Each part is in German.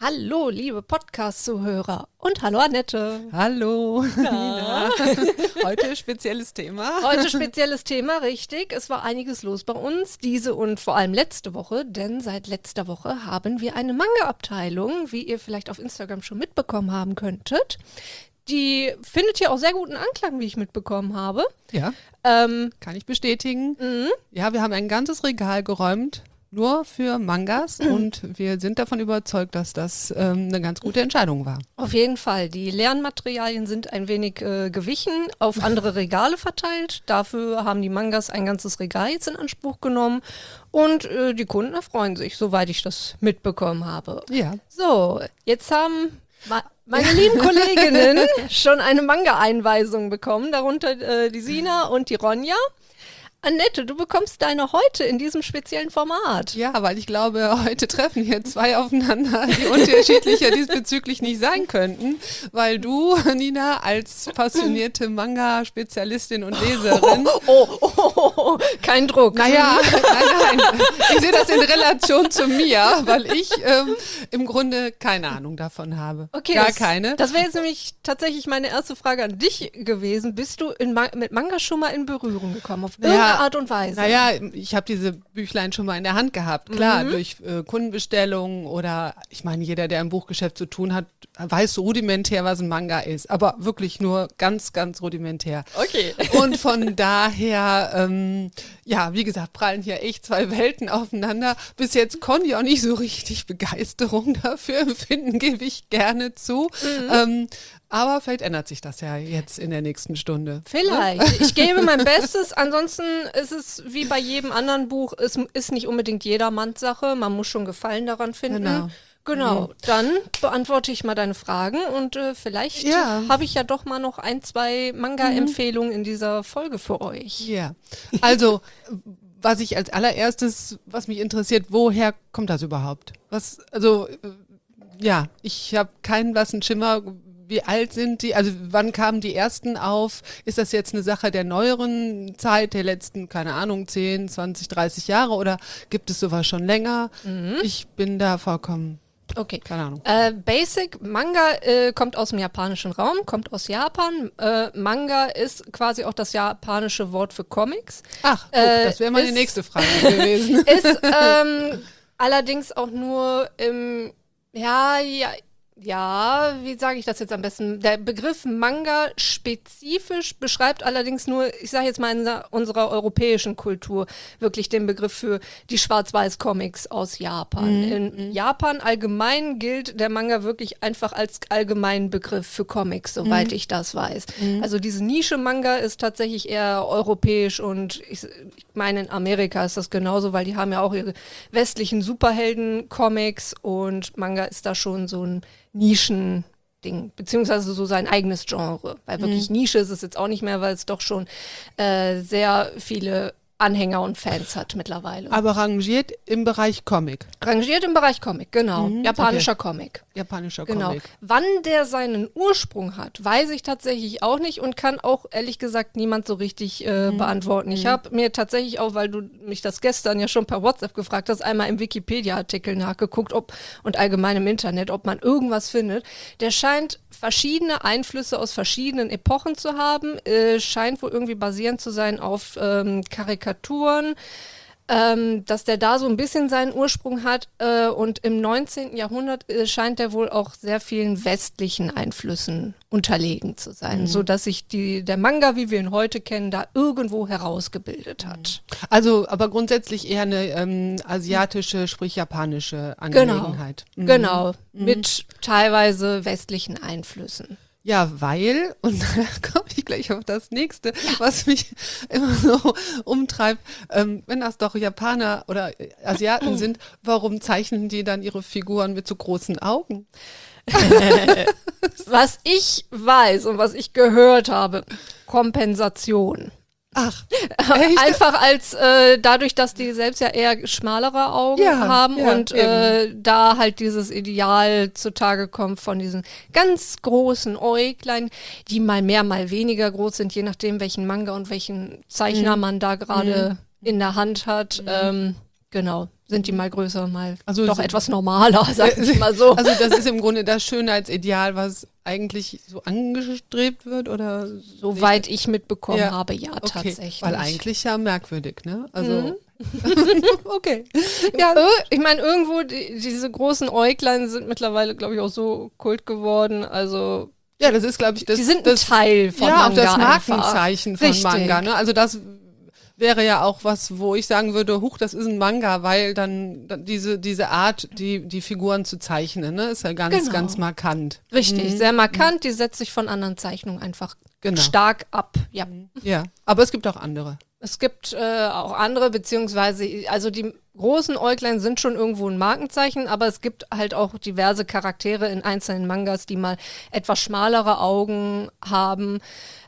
Hallo, liebe Podcast-Zuhörer und hallo Annette. Hallo, Nina. Heute spezielles Thema. Heute spezielles Thema, richtig. Es war einiges los bei uns, diese und vor allem letzte Woche, denn seit letzter Woche haben wir eine Manga-Abteilung, wie ihr vielleicht auf Instagram schon mitbekommen haben könntet. Die findet hier auch sehr guten Anklang, wie ich mitbekommen habe. Ja, kann ich bestätigen. Ja, wir haben ein ganzes Regal geräumt, nur für Mangas und wir sind davon überzeugt, dass das eine ganz gute Entscheidung war. Auf jeden Fall. Die Lernmaterialien sind ein wenig gewichen, auf andere Regale verteilt. Dafür haben die Mangas ein ganzes Regal jetzt in Anspruch genommen und die Kunden erfreuen sich, soweit ich das mitbekommen habe. Ja. So, jetzt haben meine lieben Kolleginnen schon eine Manga-Einweisung bekommen, darunter die Sina und die Ronja. Annette, du bekommst deine heute in diesem speziellen Format. Ja, weil ich glaube, heute treffen hier zwei aufeinander, die unterschiedlicher diesbezüglich nicht sein könnten, weil du, Nina, als passionierte Manga-Spezialistin und Leserin... Kein Druck. Naja, nein. Ich sehe das in Relation zu mir, weil ich im Grunde keine Ahnung davon habe. Okay, Gar keine. Das wäre jetzt nämlich tatsächlich meine erste Frage an dich gewesen. Bist du mit Manga schon mal in Berührung gekommen? Auf irgendeine Art und Weise? Naja, ich habe diese Büchlein schon mal in der Hand gehabt. Klar, durch Kundenbestellungen oder ich meine, jeder, der im Buchgeschäft zu tun hat, weiß so rudimentär, was ein Manga ist. Aber wirklich nur ganz, ganz rudimentär. Okay. Und von daher, ja, wie gesagt, prallen hier echt zwei Welten aufeinander. Bis jetzt konnte ich auch nicht so richtig Begeisterung dafür empfinden, gebe ich gerne zu. Aber vielleicht ändert sich das ja jetzt in der nächsten Stunde. Vielleicht. Ich gebe mein Bestes. Ansonsten ist es wie bei jedem anderen Buch, es ist nicht unbedingt jedermanns Sache. Man muss schon Gefallen daran finden. Genau. Dann beantworte ich mal deine Fragen und vielleicht habe ich ja doch mal noch ein, zwei Manga-Empfehlungen in dieser Folge für euch. Ja, also was ich als allererstes, was mich interessiert, woher kommt das überhaupt? Ich habe keinen blassen Schimmer. Wie alt sind die? Also wann kamen die ersten auf? Ist das jetzt eine Sache der neueren Zeit, der letzten, keine Ahnung, 10, 20, 30 Jahre oder gibt es sowas schon länger? Ich bin da vollkommen, keine Ahnung. Basic, Manga kommt aus dem japanischen Raum, kommt aus Japan. Manga ist quasi auch das japanische Wort für Comics. Ach, das wäre meine nächste Frage gewesen. Ist allerdings auch nur im, wie sage ich das jetzt am besten? Der Begriff Manga spezifisch beschreibt allerdings nur, ich sage jetzt mal in unserer europäischen Kultur, wirklich den Begriff für die Schwarz-Weiß-Comics aus Japan. In Japan allgemein gilt der Manga wirklich einfach als allgemeinen Begriff für Comics, soweit ich das weiß. Also diese Nische Manga ist tatsächlich eher europäisch und ich meine in Amerika ist das genauso, weil die haben ja auch ihre westlichen Superhelden-Comics und Manga ist da schon so ein Nischending, beziehungsweise so sein eigenes Genre. Weil wirklich Nische ist es jetzt auch nicht mehr, weil es doch schon sehr viele Anhänger und Fans hat mittlerweile. Aber rangiert im Bereich Comic? Rangiert im Bereich Comic, genau. Japanischer Comic. Japanischer Genau. Comic. Wann der seinen Ursprung hat, weiß ich tatsächlich auch nicht und kann auch ehrlich gesagt niemand so richtig beantworten. Ich habe mir tatsächlich auch, weil du mich das gestern ja schon per WhatsApp gefragt hast, einmal im Wikipedia-Artikel nachgeguckt und allgemein im Internet, ob man irgendwas findet. Der scheint verschiedene Einflüsse aus verschiedenen Epochen zu haben, scheint wohl irgendwie basierend zu sein auf Karikaturen, dass der da so ein bisschen seinen Ursprung hat und im 19. Jahrhundert scheint der wohl auch sehr vielen westlichen Einflüssen unterlegen zu sein, sodass sich der Manga, wie wir ihn heute kennen, da irgendwo herausgebildet hat. Also, aber grundsätzlich eher eine asiatische, sprich japanische Angelegenheit. Genau, mit teilweise westlichen Einflüssen. Ja, weil, und da komme ich gleich auf das nächste, was mich immer so umtreibt, wenn das doch Japaner oder Asiaten sind, warum zeichnen die dann ihre Figuren mit so großen Augen? Was ich weiß und was ich gehört habe, Kompensation. Ach, echt? Einfach als dadurch, dass die selbst ja eher schmalere Augen haben und da halt dieses Ideal zutage kommt von diesen ganz großen Äuglein, die mal mehr, mal weniger groß sind, je nachdem welchen Manga und welchen Zeichner man da gerade in der Hand hat. Genau, sind die mal größer, mal Also doch so- etwas normaler, sag ich mal so. Also das ist im Grunde das Schönheitsideal, was eigentlich so angestrebt wird, oder? Soweit ich mitbekommen Ja. habe, ja, Okay, tatsächlich. weil eigentlich ja merkwürdig, ne? Also, okay. Ja, ich meine, irgendwo, diese großen Äuglein sind mittlerweile, glaube ich, auch so kult geworden. Also, Ja, das ist, glaube ich, die sind ein Teil von ja, auch Manga das einfach. Markenzeichen von Richtig. Manga, ne? Also das wäre ja auch was, wo ich sagen würde, huch, das ist ein Manga, weil dann diese Art, die Figuren zu zeichnen, ne, ist ja ganz, Genau. ganz markant. Richtig, sehr markant. Die setzt sich von anderen Zeichnungen einfach Genau. stark ab. Ja. Ja, aber es gibt auch andere. Es gibt auch andere, beziehungsweise, also die großen Äuglein sind schon irgendwo ein Markenzeichen, aber es gibt halt auch diverse Charaktere in einzelnen Mangas, die mal etwas schmalere Augen haben.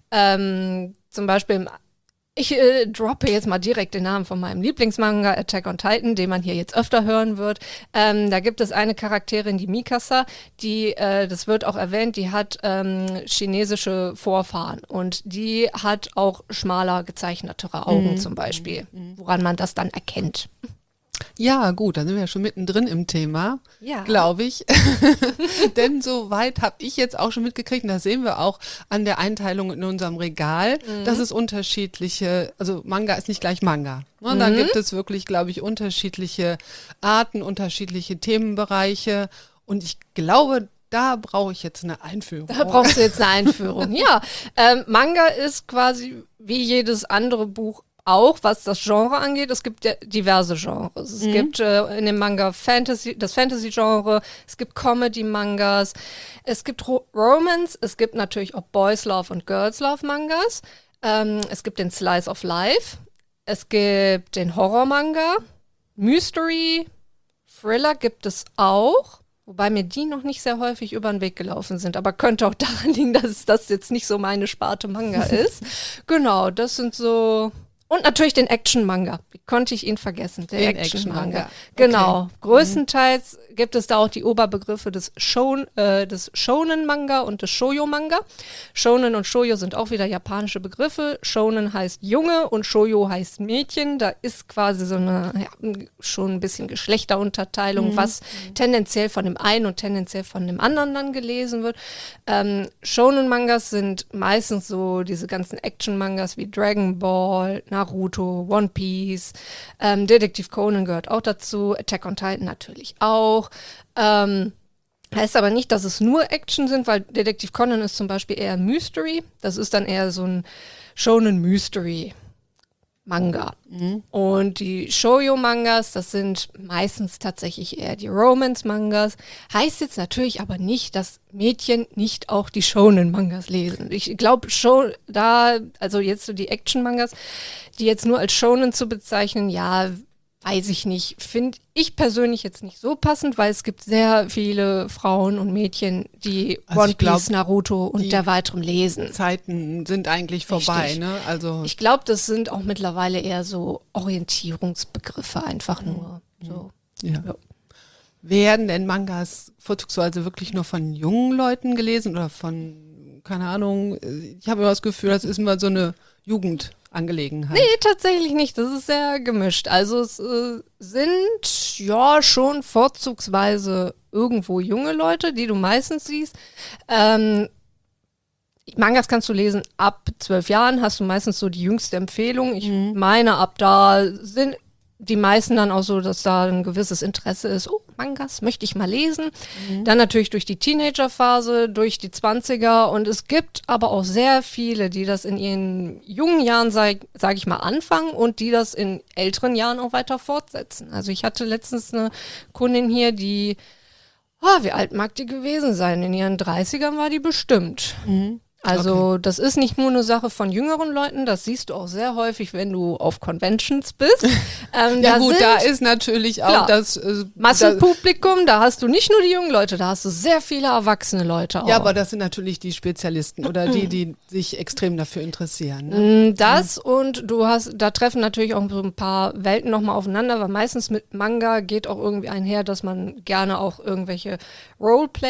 Zum Beispiel ich droppe jetzt mal direkt den Namen von meinem Lieblingsmanga, Attack on Titan, den man hier jetzt öfter hören wird. Da gibt es eine Charakterin, die Mikasa, die, das wird auch erwähnt, die hat chinesische Vorfahren und die hat auch schmaler gezeichnetere Augen zum Beispiel, woran man das dann erkennt. Ja, gut, dann sind wir ja schon mittendrin im Thema, Ja. glaube ich. Denn so weit habe ich jetzt auch schon mitgekriegt, und das sehen wir auch an der Einteilung in unserem Regal, dass es unterschiedliche, also Manga ist nicht gleich Manga. Ne? Da gibt es wirklich, glaube ich, unterschiedliche Arten, unterschiedliche Themenbereiche, und ich glaube, da brauche ich jetzt eine Einführung. Da brauchst du jetzt eine Einführung. Ja, Manga ist quasi wie jedes andere Buch auch, was das Genre angeht. Es gibt ja diverse Genres. Es gibt in dem Manga das Fantasy-Genre, es gibt Comedy-Mangas, es gibt Romance, es gibt natürlich auch Boys Love und Girls Love Mangas, es gibt den Slice of Life, es gibt den Horror-Manga, Mystery, Thriller gibt es auch. Wobei mir die noch nicht sehr häufig über den Weg gelaufen sind. Aber könnte auch daran liegen, dass das jetzt nicht so meine Sparte Manga ist. Genau, das sind so... Und natürlich den Action-Manga. Wie konnte ich ihn vergessen? Der Den Action-Manga. Action-Manga. Genau. Okay. Größtenteils gibt es da auch die Oberbegriffe des Shonen-Manga und des Shoujo-Manga. Shonen und Shoujo sind auch wieder japanische Begriffe. Shonen heißt Junge und Shoujo heißt Mädchen. Da ist quasi so eine, ja, schon ein bisschen Geschlechterunterteilung, was tendenziell von dem einen und tendenziell von dem anderen dann gelesen wird. Shonen-Mangas sind meistens so diese ganzen Action-Mangas wie Dragon Ball, Naruto, One Piece, Detektiv Conan gehört auch dazu, Attack on Titan natürlich auch. Heißt aber nicht, dass es nur Action sind, weil Detektiv Conan ist zum Beispiel eher Mystery. Das ist dann eher so ein Shonen Mystery Manga. Und die Shoujo-Mangas, das sind meistens tatsächlich eher die Romance-Mangas. Heißt jetzt natürlich aber nicht, dass Mädchen nicht auch die Shonen-Mangas lesen. Ich glaube schon, also jetzt so die Action-Mangas, die jetzt nur als Shonen zu bezeichnen, ja, weiß ich nicht. Finde ich persönlich jetzt nicht so passend, weil es gibt sehr viele Frauen und Mädchen, die Also One ich glaub, Piece, Naruto und der weiteren lesen. Zeiten sind eigentlich vorbei, Richtig. ne? Also Ich glaube, das sind auch mittlerweile eher so Orientierungsbegriffe, einfach nur. So. ja. Werden denn Mangas vorzugsweise wirklich nur von jungen Leuten gelesen oder von, keine Ahnung, ich habe immer das Gefühl, das ist immer so eine Jugendangelegenheit. Nee, tatsächlich nicht. Das ist sehr gemischt. Also es sind ja schon vorzugsweise irgendwo junge Leute, die du meistens siehst. Mangas kannst du lesen ab 12 Jahren, hast du meistens so die jüngste Empfehlung. Ich meine, ab da sind die meisten dann auch so, dass da ein gewisses Interesse ist. Oh, Mangas möchte ich mal lesen. Dann natürlich durch die Teenagerphase, durch die 20er. Und es gibt aber auch sehr viele, die das in ihren jungen Jahren, sag ich mal, anfangen und die das in älteren Jahren auch weiter fortsetzen. Also ich hatte letztens eine Kundin hier, die, wie alt mag die gewesen sein? In ihren 30ern war die bestimmt. Also das ist nicht nur eine Sache von jüngeren Leuten, das siehst du auch sehr häufig, wenn du auf Conventions bist. Ja gut, da ist natürlich auch klar, das Massenpublikum, da hast du nicht nur die jungen Leute, da hast du sehr viele erwachsene Leute auch. Ja, aber das sind natürlich die Spezialisten oder die sich extrem dafür interessieren. Ne? Das und da treffen natürlich auch so ein paar Welten nochmal aufeinander, weil meistens mit Manga geht auch irgendwie einher, dass man gerne auch irgendwelche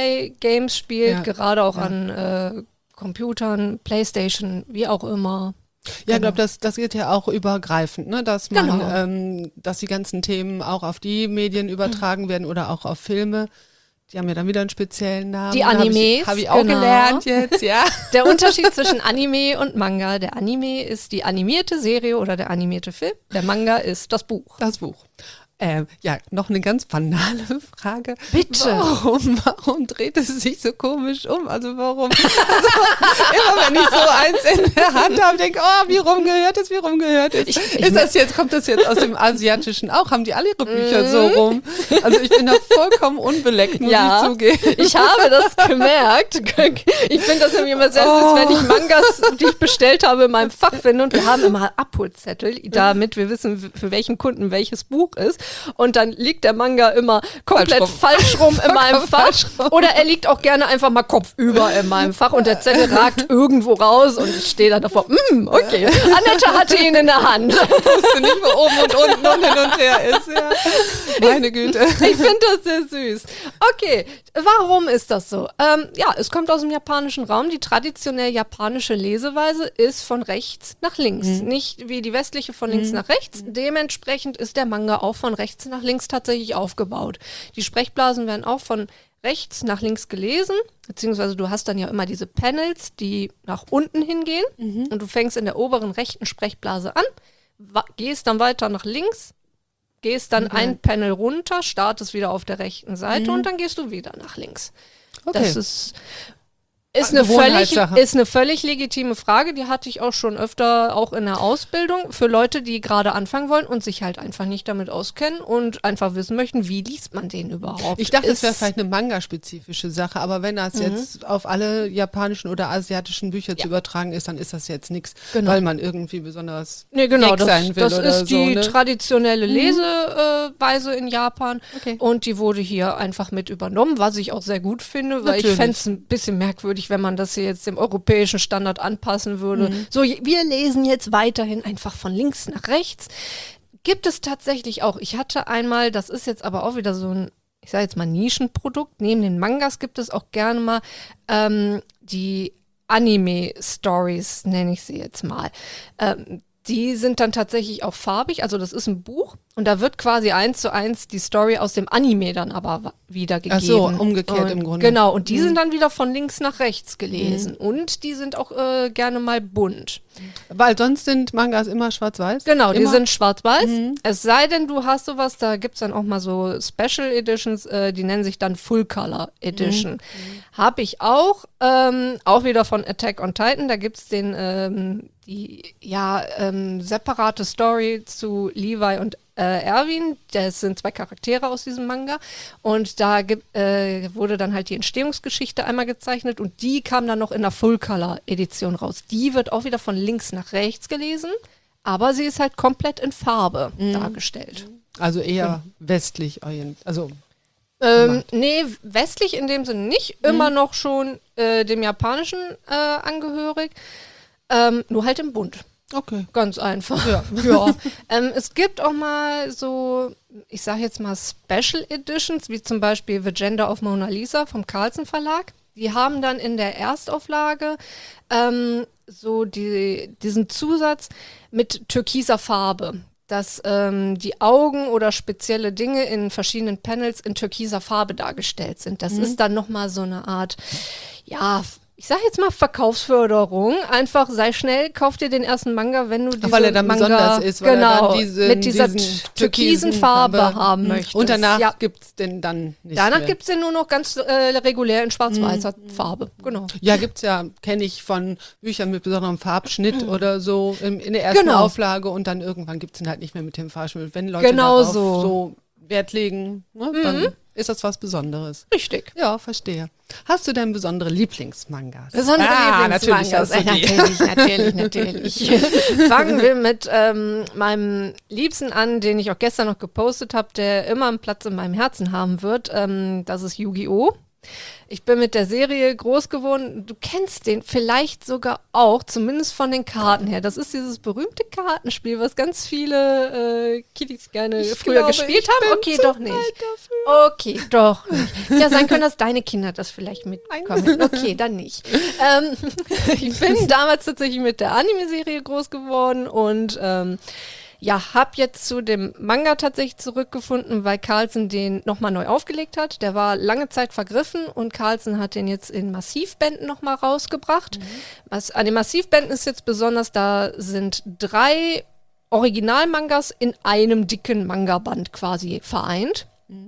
Roleplay-Games spielt, Ja. gerade auch an Computern, Playstation, wie auch immer. Ja, ich glaube, das geht ja auch übergreifend, ne? Dass man, dass die ganzen Themen auch auf die Medien übertragen werden oder auch auf Filme. Die haben ja dann wieder einen speziellen Namen. Die Animes. Habe ich auch gelernt jetzt, ja. Der Unterschied zwischen Anime und Manga. Der Anime ist die animierte Serie oder der animierte Film. Der Manga ist das Buch. Das Buch. Ja, noch eine ganz banale Frage. Bitte. Warum dreht es sich so komisch um? Also warum? Also, immer wenn ich so eins in der Hand habe, denke oh, wie rumgehört es? Kommt das jetzt aus dem Asiatischen auch? Haben die alle ihre Bücher so rum? Also ich bin da vollkommen unbeleckt, muss ich zugeben. Ich habe das gemerkt. Ich finde das irgendwie immer sehr süß, wenn ich Mangas, die ich bestellt habe, in meinem Fach finde. Und wir haben immer Abholzettel, damit wir wissen, für welchen Kunden welches Buch ist. Und dann liegt der Manga immer komplett falsch rum in meinem Fach. Oder er liegt auch gerne einfach mal kopfüber in meinem Fach und der Zettel ragt irgendwo raus und ich stehe dann davor, okay, Annette hatte ihn in der Hand. Ich wusste nicht, wo oben und unten und hin und her ist. Ja. Meine Güte. Ich finde das sehr süß. Okay, warum ist das so? Ja, es kommt aus dem japanischen Raum. Die traditionell japanische Leseweise ist von rechts nach links. Nicht wie die westliche von links nach rechts. Dementsprechend ist der Manga auch von rechts nach links tatsächlich aufgebaut. Die Sprechblasen werden auch von rechts nach links gelesen, beziehungsweise du hast dann ja immer diese Panels, die nach unten hingehen und du fängst in der oberen rechten Sprechblase an, gehst dann weiter nach links, gehst dann ein Panel runter, startest wieder auf der rechten Seite und dann gehst du wieder nach links. Okay. Das ist eine völlig legitime Frage, die hatte ich auch schon öfter auch in der Ausbildung für Leute, die gerade anfangen wollen und sich halt einfach nicht damit auskennen und einfach wissen möchten, wie liest man den überhaupt. Ich dachte, es wäre vielleicht eine Manga-spezifische Sache, aber wenn das jetzt auf alle japanischen oder asiatischen Bücher zu übertragen ist, dann ist das jetzt nichts, weil man irgendwie besonders sein will das oder ist die so, traditionelle Leseweise in Japan und die wurde hier einfach mit übernommen, was ich auch sehr gut finde, weil ich fände es ein bisschen merkwürdig, wenn man das hier jetzt dem europäischen Standard anpassen würde. So, wir lesen jetzt weiterhin einfach von links nach rechts. Gibt es tatsächlich auch. Ich hatte einmal, das ist jetzt aber auch wieder so ein, ich sage jetzt mal Nischenprodukt, neben den Mangas gibt es auch gerne mal die Anime-Stories, nenne ich sie jetzt mal. Die sind dann tatsächlich auch farbig, also das ist ein Buch und da wird quasi 1:1 die Story aus dem Anime dann aber wiedergegeben. Ach so, umgekehrt im Grunde. Genau, und die sind dann wieder von links nach rechts gelesen und die sind auch gerne mal bunt. Weil sonst sind Mangas immer schwarz-weiß? Genau, die sind schwarz-weiß. Es sei denn, du hast sowas, da gibt es dann auch mal so Special Editions, die nennen sich dann Full Color Edition. Habe ich auch wieder von Attack on Titan, da gibt es den separate Story zu Levi und Erwin. Das sind 2 Charaktere aus diesem Manga. Und da wurde dann halt die Entstehungsgeschichte einmal gezeichnet und die kam dann noch in der Full-Color-Edition raus. Die wird auch wieder von links nach rechts gelesen, aber sie ist halt komplett in Farbe dargestellt. Also eher westlich orientiert. Also nee, westlich in dem Sinne nicht. Immer noch schon dem Japanischen angehörig. Nur halt im Bunt. Okay. Ganz einfach. Ja. Es gibt auch mal so, ich sage jetzt mal Special Editions, wie zum Beispiel The Gender of Mona Lisa vom Carlsen Verlag. Die haben dann in der Erstauflage so diesen Zusatz mit türkiser Farbe, dass die Augen oder spezielle Dinge in verschiedenen Panels in türkiser Farbe dargestellt sind. Das ist dann nochmal so eine Art, ich sag jetzt mal Verkaufsförderung. Einfach sei schnell, kauf dir den ersten Manga, wenn du diesen weil er dann Manga besonders ist, weil er dann mit dieser türkisen Farbe haben möchtest. Und danach gibt's den dann nicht Danach mehr. Gibt's den nur noch ganz regulär in schwarz-weißer Farbe. Genau. Ja, kenne ich von Büchern mit besonderem Farbschnitt oder so in der ersten Auflage und dann irgendwann gibt's den halt nicht mehr mit dem Farbschnitt. Wenn Leute darauf so Wert legen, ne, dann ist das was Besonderes. Richtig. Ja, verstehe. Hast du denn besondere Lieblingsmangas? Besondere Lieblingsmangas. Natürlich. Fangen wir mit meinem Liebsten an, den ich auch gestern noch gepostet habe, der immer einen Platz in meinem Herzen haben wird. Das ist Yu-Gi-Oh! Ich bin mit der Serie groß geworden. Du kennst den vielleicht sogar auch, zumindest von den Karten her. Das ist dieses berühmte Kartenspiel, was ganz viele Kiddies gerne früher gespielt haben. Okay, doch nicht. Okay, doch nicht. Ja, sein können, dass deine Kinder das vielleicht mitkommen. Okay, dann nicht. Ich bin damals tatsächlich mit der Anime-Serie groß geworden und habe jetzt zu dem Manga tatsächlich zurückgefunden, weil Carlsen den nochmal neu aufgelegt hat. Der war lange Zeit vergriffen und Carlsen hat den jetzt in Massivbänden nochmal rausgebracht. Was an den Massivbänden ist jetzt besonders, da sind 3 Originalmangas in einem dicken Manga-Band quasi vereint.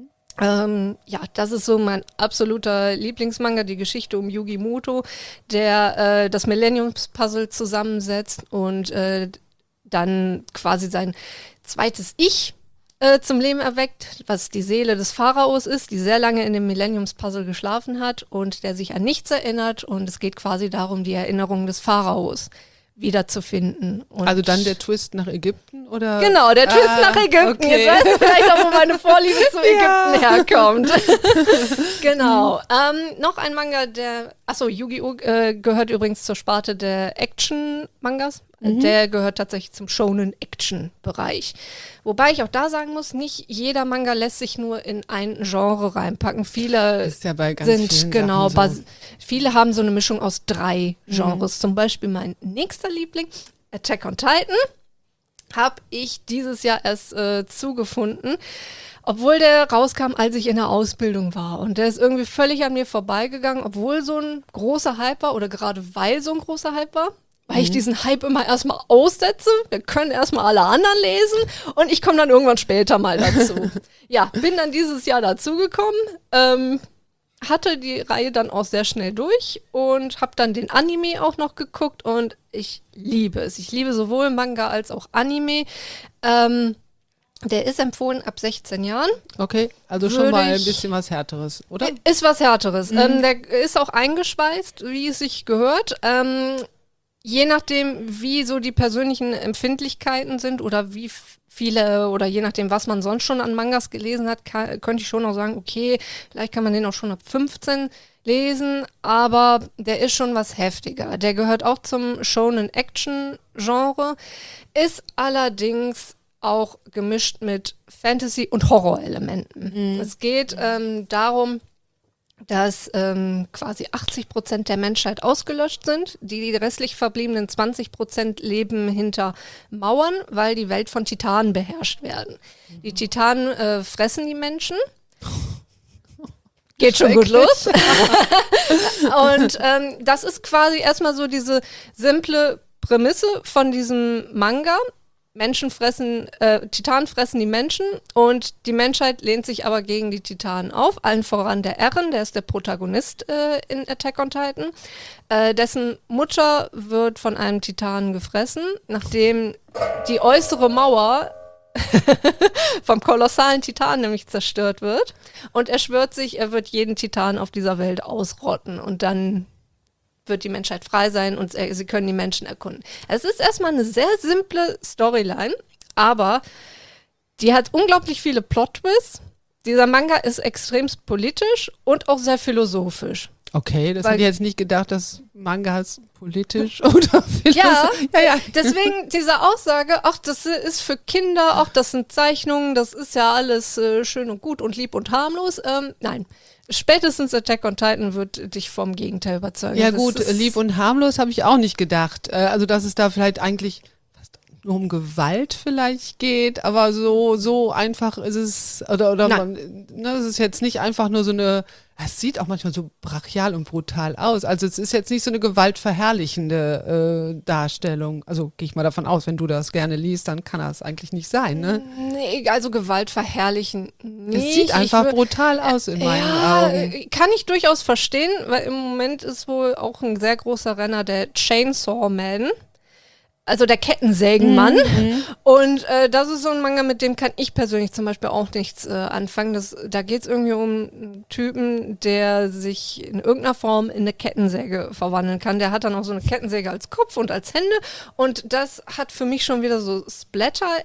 Das ist so mein absoluter Lieblingsmanga, die Geschichte um Yugi Muto, der das Millenniums-Puzzle zusammensetzt und dann quasi sein zweites Ich zum Leben erweckt, was die Seele des Pharaos ist, die sehr lange in dem Millenniums-Puzzle geschlafen hat und der sich an nichts erinnert. Und es geht quasi darum, die Erinnerung des Pharaos wiederzufinden. Und also dann der Twist nach Ägypten, oder? Genau, der Twist nach Ägypten. Okay. Jetzt weißt du vielleicht auch, wo meine Vorliebe zu Ägypten herkommt. Genau. Noch ein Manga, Yu-Gi-Oh! Gehört übrigens zur Sparte der Action-Mangas. Der gehört tatsächlich zum Shonen-Action-Bereich. Wobei ich auch da sagen muss, nicht jeder Manga lässt sich nur in ein Genre reinpacken. Viele ist ja bei ganz vielen Sachen so. Viele haben so eine Mischung aus 3 Genres. Zum Beispiel mein nächster Liebling, Attack on Titan, habe ich dieses Jahr erst zugefunden. Obwohl der rauskam, als ich in der Ausbildung war. Und der ist irgendwie völlig an mir vorbeigegangen, obwohl so ein großer Hype war oder gerade weil so ein großer Hype war. Weil ich diesen Hype immer erstmal aussetze. Wir können erstmal alle anderen lesen und ich komme dann irgendwann später mal dazu. Ja, bin dann dieses Jahr dazugekommen, hatte die Reihe dann auch sehr schnell durch und habe dann den Anime auch noch geguckt und ich liebe es. Ich liebe sowohl Manga als auch Anime. Der ist empfohlen ab 16 Jahren. Okay, also schon mal ein bisschen was Härteres, oder? Ist was Härteres. Der ist auch eingeschweißt, wie es sich gehört. Je nachdem, wie so die persönlichen Empfindlichkeiten sind oder wie viele oder je nachdem, was man sonst schon an Mangas gelesen hat, könnte ich schon auch sagen, okay, vielleicht kann man den auch schon ab 15 lesen, aber der ist schon was heftiger. Der gehört auch zum Shonen-Action-Genre, ist allerdings auch gemischt mit Fantasy- und Horrorelementen. Es geht darum, dass quasi 80% der Menschheit ausgelöscht sind. Die restlich verbliebenen 20% leben hinter Mauern, weil die Welt von Titanen beherrscht werden. Die Titanen fressen die Menschen. Geht schon gut los. Und das ist quasi erstmal so diese simple Prämisse von diesem Manga. Titanen fressen die Menschen und die Menschheit lehnt sich aber gegen die Titanen auf. Allen voran der Eren, der ist der Protagonist in Attack on Titan. Dessen Mutter wird von einem Titanen gefressen, nachdem die äußere Mauer vom kolossalen Titan nämlich zerstört wird. Und er schwört sich, er wird jeden Titan auf dieser Welt ausrotten und dann wird die Menschheit frei sein und sie können die Menschen erkunden. Es ist erstmal eine sehr simple Storyline, aber die hat unglaublich viele Plot-Twists. Dieser Manga ist extremst politisch und auch sehr philosophisch. Okay, das hätte ich jetzt nicht gedacht, dass Mangas politisch oder philosophisch. Ja, deswegen diese Aussage, ach, das ist für Kinder, ach, das sind Zeichnungen, das ist ja alles schön und gut und lieb und harmlos. Nein. Spätestens Attack on Titan wird dich vom Gegenteil überzeugen. Ja gut, lieb und harmlos habe ich auch nicht gedacht. Also dass es da vielleicht eigentlich fast nur um Gewalt vielleicht geht, aber so einfach ist es, es ist jetzt nicht einfach nur so eine, es sieht auch manchmal so brachial und brutal aus. Also es ist jetzt nicht so eine gewaltverherrlichende Darstellung. Also gehe ich mal davon aus, wenn du das gerne liest, dann kann das eigentlich nicht sein, ne? Nee, also gewaltverherrlichen nicht. Es sieht einfach brutal aus in meinen Augen. Kann ich durchaus verstehen, weil im Moment ist wohl auch ein sehr großer Renner der Chainsaw Man. Also der Kettensägenmann. Und das ist so ein Manga, mit dem kann ich persönlich zum Beispiel auch nichts anfangen. Da geht es irgendwie um einen Typen, der sich in irgendeiner Form in eine Kettensäge verwandeln kann. Der hat dann auch so eine Kettensäge als Kopf und als Hände. Und das hat für mich schon wieder so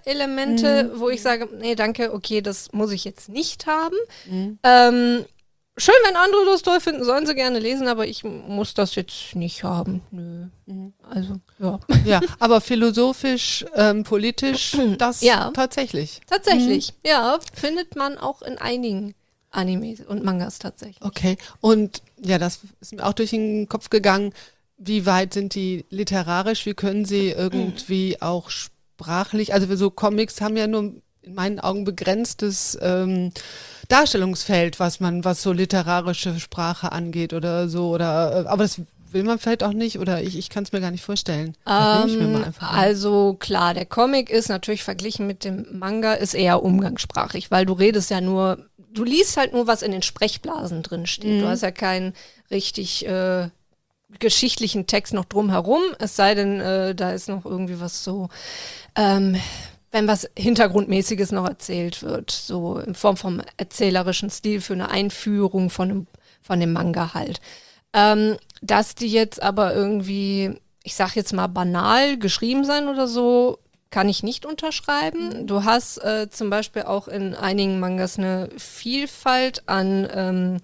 Splatter-Elemente, wo ich sage, nee, danke, okay, das muss ich jetzt nicht haben. schön, wenn andere das toll finden, sollen sie gerne lesen, aber ich muss das jetzt nicht haben. Nö. Also, ja. Ja, aber philosophisch, politisch, das tatsächlich. Tatsächlich, ja, findet man auch in einigen Animes und Mangas tatsächlich. Okay, und ja, das ist mir auch durch den Kopf gegangen. Wie weit sind die literarisch? Wie können sie irgendwie auch sprachlich, also so Comics haben ja nur in meinen Augen begrenztes Darstellungsfeld, was so literarische Sprache angeht oder so, oder aber das will man vielleicht auch nicht, oder ich kann es mir gar nicht vorstellen. Ich mir mal einfach Also klar, der Comic ist natürlich verglichen mit dem Manga, ist eher umgangssprachlich, weil du redest ja nur, du liest halt nur, was in den Sprechblasen drin steht. Du hast ja keinen richtig geschichtlichen Text noch drumherum, es sei denn, da ist noch irgendwie was so, wenn was Hintergrundmäßiges noch erzählt wird, so in Form vom erzählerischen Stil für eine Einführung von dem Manga halt. Dass die jetzt aber irgendwie, ich sag jetzt mal banal geschrieben sein oder so, kann ich nicht unterschreiben. Du hast zum Beispiel auch in einigen Mangas eine Vielfalt an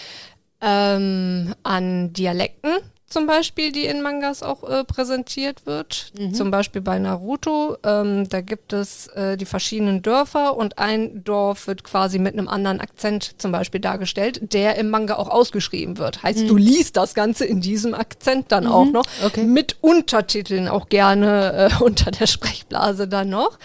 Dialekten zum Beispiel, die in Mangas auch präsentiert wird. Zum Beispiel bei Naruto, da gibt es die verschiedenen Dörfer und ein Dorf wird quasi mit einem anderen Akzent zum Beispiel dargestellt, der im Manga auch ausgeschrieben wird. Heißt, du liest das Ganze in diesem Akzent dann auch noch, mit Untertiteln auch gerne unter der Sprechblase dann noch.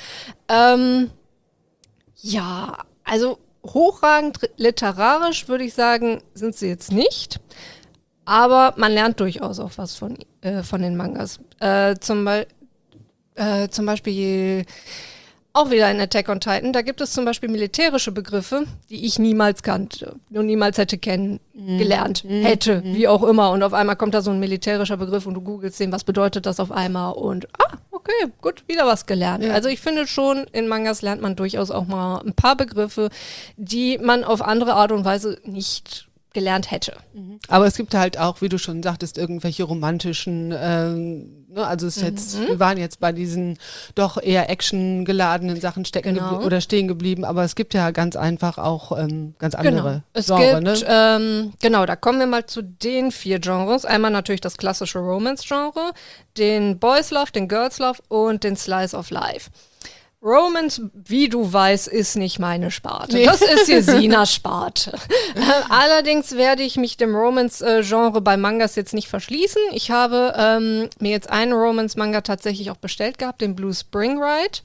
Ja, also hochragend literarisch würde ich sagen, sind sie jetzt nicht. Aber man lernt durchaus auch was von den Mangas. Zum Beispiel auch wieder in Attack on Titan, da gibt es zum Beispiel militärische Begriffe, die ich niemals kannte und niemals hätte kennengelernt hätte, wie auch immer. Und auf einmal kommt da so ein militärischer Begriff und du googelst den, was bedeutet das auf einmal? Und okay, gut, wieder was gelernt. Ja. Also ich finde schon, in Mangas lernt man durchaus auch mal ein paar Begriffe, die man auf andere Art und Weise nicht gelernt hätte. Aber es gibt halt auch, wie du schon sagtest, irgendwelche romantischen, also es ist jetzt, wir waren jetzt bei diesen doch eher actiongeladenen Sachen oder stehen geblieben, aber es gibt ja ganz einfach auch ganz andere Genres. Genau, da kommen wir mal zu den 4 Genres. Einmal natürlich das klassische Romance-Genre, den Boys Love, den Girls Love und den Slice of Life. Romance, wie du weißt, ist nicht meine Sparte. Nee. Das ist Jesinas Sparte. Allerdings werde ich mich dem Romance-Genre bei Mangas jetzt nicht verschließen. Ich habe mir jetzt einen Romance-Manga tatsächlich auch bestellt gehabt, den Blue Spring Ride.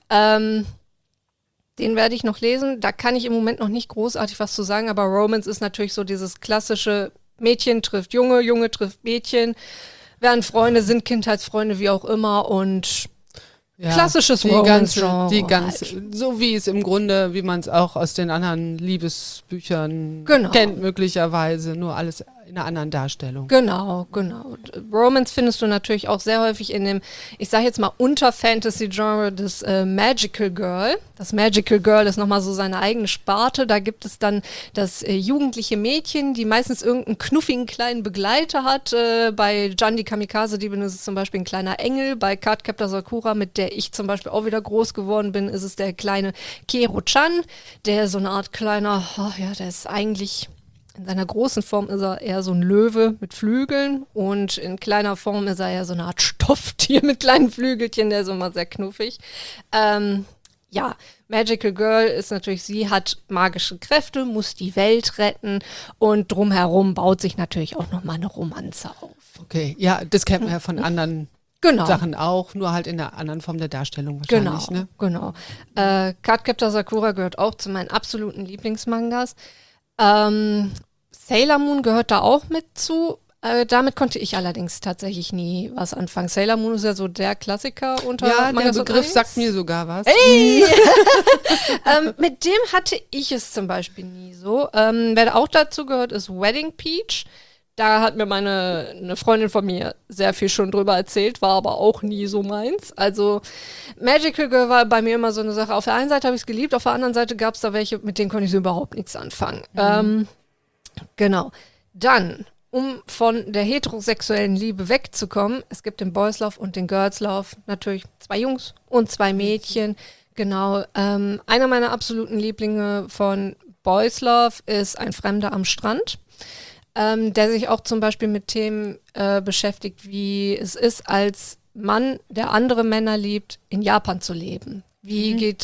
Den werde ich noch lesen. Da kann ich im Moment noch nicht großartig was zu sagen, aber Romance ist natürlich so dieses klassische Mädchen trifft Junge, Junge trifft Mädchen, werden Freunde, sind Kindheitsfreunde, wie auch immer, und klassisches Romance-Genre. So wie es im Grunde, wie man es auch aus den anderen Liebesbüchern kennt, möglicherweise, nur alles in einer anderen Darstellung. Genau. Romance findest du natürlich auch sehr häufig in dem, ich sage jetzt mal Unter-Fantasy-Genre des Magical Girl. Das Magical Girl ist nochmal so seine eigene Sparte. Da gibt es dann das jugendliche Mädchen, die meistens irgendeinen knuffigen kleinen Begleiter hat. Bei Jandy Kamikaze, die ist es zum Beispiel ein kleiner Engel. Bei Cardcaptor Sakura, mit der ich zum Beispiel auch wieder groß geworden bin, ist es der kleine Kero-chan, der so eine Art kleiner, der ist eigentlich... In seiner großen Form ist er eher so ein Löwe mit Flügeln und in kleiner Form ist er eher so eine Art Stofftier mit kleinen Flügelchen, der ist immer sehr knuffig. Magical Girl ist natürlich, sie hat magische Kräfte, muss die Welt retten und drumherum baut sich natürlich auch nochmal eine Romanze auf. Okay, ja, das kennt man ja von anderen Sachen auch, nur halt in einer anderen Form der Darstellung wahrscheinlich. Genau. Cardcaptor Sakura gehört auch zu meinen absoluten Lieblingsmangas. Sailor Moon gehört da auch mit zu. Damit konnte ich allerdings tatsächlich nie was anfangen. Sailor Moon ist ja so der Klassiker unter Mangas. Der Begriff sagt mir sogar was. Ey! Mit dem hatte ich es zum Beispiel nie so. Wer auch dazu gehört, ist Wedding Peach. Da hat mir eine Freundin von mir sehr viel schon drüber erzählt, war aber auch nie so meins. Also Magical Girl war bei mir immer so eine Sache. Auf der einen Seite habe ich es geliebt, auf der anderen Seite gab es da welche, mit denen konnte ich so überhaupt nichts anfangen. Genau. Dann, um von der heterosexuellen Liebe wegzukommen, es gibt den Boys Love und den Girls Love, natürlich 2 Jungs und 2 Mädchen. Genau. Einer meiner absoluten Lieblinge von Boys Love ist ein Fremder am Strand, der sich auch zum Beispiel mit Themen beschäftigt, wie es ist, als Mann, der andere Männer liebt, in Japan zu leben. Wie geht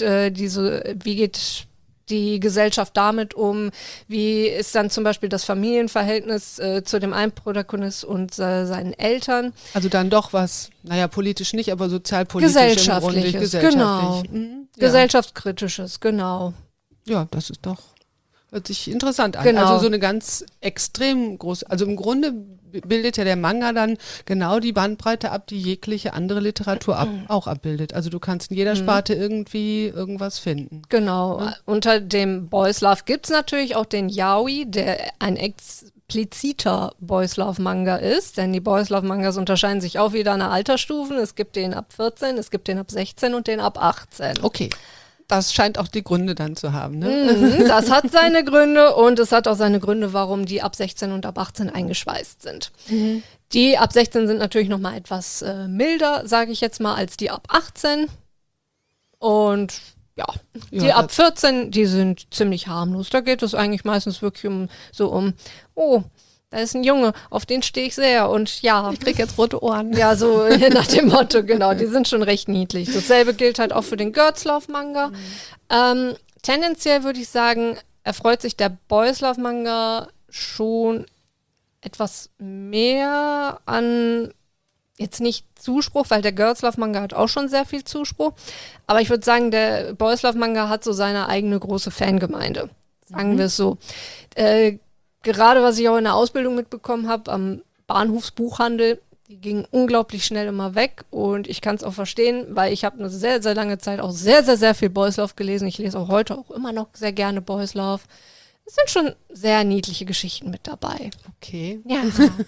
die Gesellschaft damit um? Wie ist dann zum Beispiel das Familienverhältnis zu dem einen Protagonist und seinen Eltern? Also dann doch was, naja, politisch nicht, aber sozialpolitisch im Grunde. Genau. Gesellschaftskritisches, genau. Ja, das ist doch, hört sich interessant an. Genau. Also so eine ganz extrem große, also im Grunde bildet ja der Manga dann genau die Bandbreite ab, die jegliche andere Literatur auch abbildet. Also du kannst in jeder Sparte irgendwie irgendwas finden. Genau. Ja. Unter dem Boys Love gibt es natürlich auch den Yaoi, der ein expliziter Boys Love Manga ist, denn die Boys Love Mangas unterscheiden sich auch wieder nach Altersstufen. Es gibt den ab 14, es gibt den ab 16 und den ab 18. Okay. Das scheint auch die Gründe dann zu haben, ne? Das hat seine Gründe und es hat auch seine Gründe, warum die ab 16 und ab 18 eingeschweißt sind. Die ab 16 sind natürlich noch mal etwas milder, sage ich jetzt mal, als die ab 18. Und ja, die ab 14, die sind ziemlich harmlos. Da geht es eigentlich meistens wirklich oh, da ist ein Junge, auf den stehe ich sehr und ja. Ich krieg jetzt rote Ohren. Ja, so nach dem Motto, genau, die sind schon recht niedlich. Dasselbe gilt halt auch für den Girls Love Manga. Tendenziell würde ich sagen, erfreut sich der Boys Love Manga schon etwas mehr an, jetzt nicht Zuspruch, weil der Girls Love Manga hat auch schon sehr viel Zuspruch, aber ich würde sagen, der Boys Love Manga hat so seine eigene große Fangemeinde. Sagen wir es so. Gerade was ich auch in der Ausbildung mitbekommen habe, am Bahnhofsbuchhandel, die gingen unglaublich schnell immer weg und ich kann es auch verstehen, weil ich habe eine sehr, sehr lange Zeit auch sehr, sehr, sehr viel Boys Love gelesen. Ich lese auch heute auch immer noch sehr gerne Boys Love. Es sind schon sehr niedliche Geschichten mit dabei. Okay. Ja.